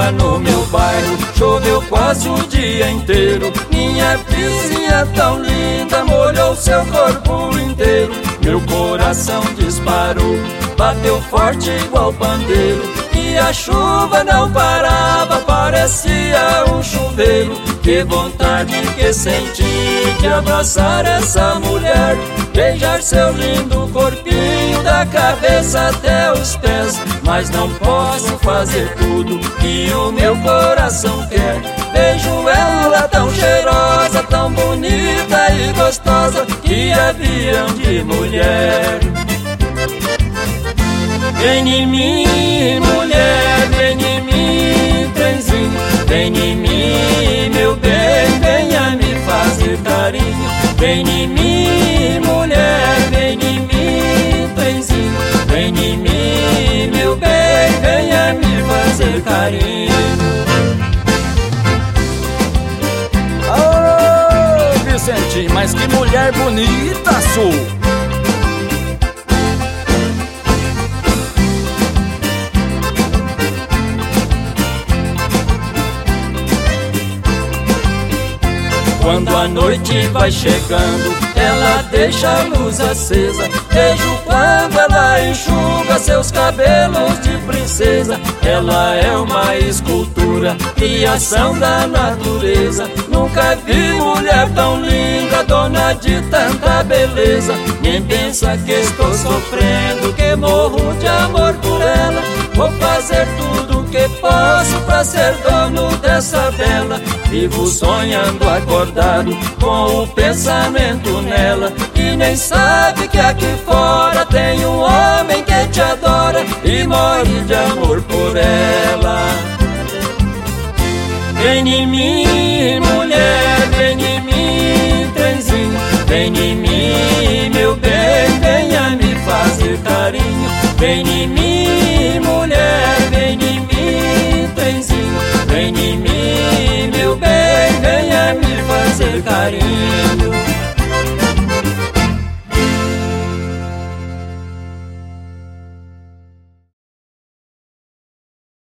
chuva no meu bairro, choveu quase o dia inteiro. Minha vizinha tão linda molhou seu corpo inteiro. Meu coração disparou, bateu forte igual pandeiro. E a chuva não parava, parecia um chuveiro. Que vontade que senti de abraçar essa mulher, beijar seu lindo corpinho da cabeça até os pés. Mas não posso fazer tudo que o meu coração quer. Beijo ela tão cheirosa, tão bonita e gostosa, que avião de mulher. Vem em mim, mulher, vem em mim, trenzinho. Vem em mim, meu bem, venha me fazer carinho. Vem em mim, mulher, vem em mim, trenzinho. Vem em mim, meu bem, venha me fazer carinho. Ô, Vicentinho, mas que mulher bonita, sou! Quando a noite vai chegando, ela deixa a luz acesa. Vejo quando ela enxuga seus cabelos de princesa. Ela é uma escultura, criação da natureza. Nunca vi mulher tão linda, dona de tanta beleza. Nem pensa que estou sofrendo, que morro de amor por ela. Vou fazer tudo o que posso pra ser dono dessa bela. Vivo sonhando acordado, com o pensamento nela. E nem sabe que aqui fora tem um homem que te adora e morre de amor por ela. Vem em mim, mulher, vem em mim, trenzinho. Vem em mim, meu bem, venha me fazer carinho. Vem em mim, mulher, vem em mim, trenzinho. Vem em mim, meu bem, venha me fazer carinho.